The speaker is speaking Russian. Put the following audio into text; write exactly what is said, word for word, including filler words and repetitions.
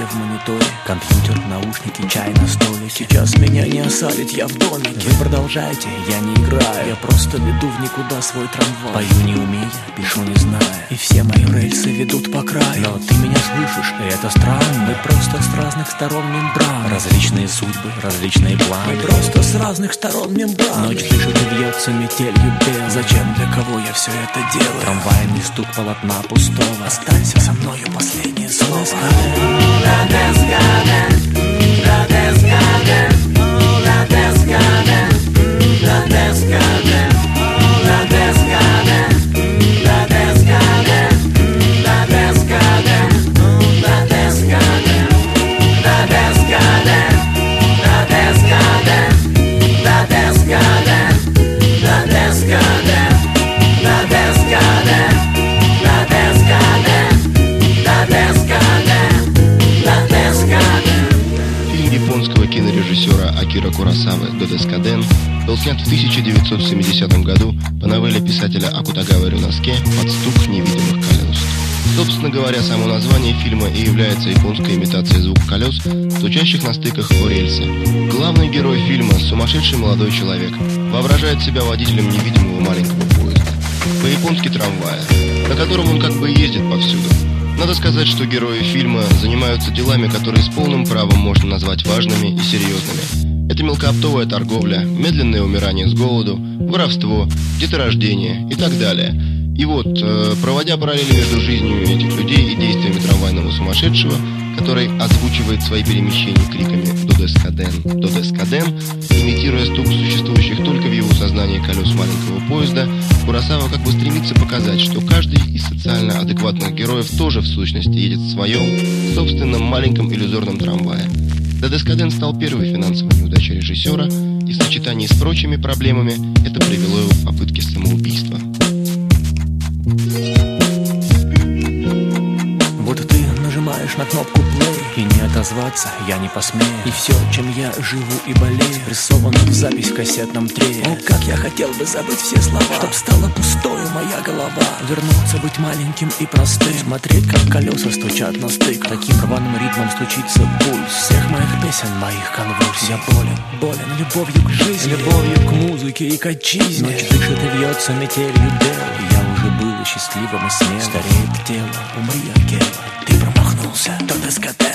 в мониторе, компьютер, наушники, чай на столе. Сейчас меня не осадит, я в домике. Вы продолжайте, я не играю, я просто веду в никуда свой трамвай. Пою не умея, пишу не зная, и все мои рельсы ведут по краю. Но ты меня слышишь, и это странно. Мы просто с разных сторон мембран. Различные судьбы, различные планы. Мы просто с разных сторон мембран. Ночь дышит и вьется метелью бел. Зачем, для кого я все это делаю? Трамвайный стук полотна пустого. Останься со мною, последнее слово. Кинорежиссера Акира Куросавы «Додескаден» был снят в тысяча девятьсот семидесятом году по новелле писателя Акутагавы Рюноске «Под стук невидимых колес». Собственно говоря, само название фильма и является японской имитацией звука колес, стучащих на стыках о рельсы. Главный герой фильма, сумасшедший молодой человек, воображает себя водителем невидимого маленького поезда, по-японски трамвая, на котором он как бы ездит повсюду. Надо сказать, что герои фильма занимаются делами, которые с полным правом можно назвать важными и серьезными. Это мелкооптовая торговля, медленное умирание с голоду, воровство, деторождение и так далее. И вот, проводя параллели между жизнью этих людей и действиями трамвайного сумасшедшего, который озвучивает свои перемещения криками «Додескаден! Додескаден!», имитируя стук существующих только в его сознании колес маленького поезда, Куросава как бы стремится показать, что каждый из социально адекватных героев тоже в сущности едет в своем, собственном маленьком иллюзорном трамвае. Додескаден стал первой финансовой неудачей режиссера, и в сочетании с прочими проблемами это привело его к попытке самоубийства. Вот ты нажимаешь на кнопку play, и не отозваться я не посмею. И все, чем я живу и болею, спрессовано в запись в кассетном трее. О, как я хотел бы забыть все слова, чтоб стала пустою моя голова. Вернуться, быть маленьким и простым, смотреть, как колеса стучат на стык. Таким рваным ритмом стучится пульс всех моих песен, моих конвульсий. Я болен, болен любовью к жизни, любовью к музыке и к отчизне. Ночь дышит и вьется метелью бел. Я уже был счастливым и смелым. Стареет тело, умри, Акела, ты промахнулся, Додескаден.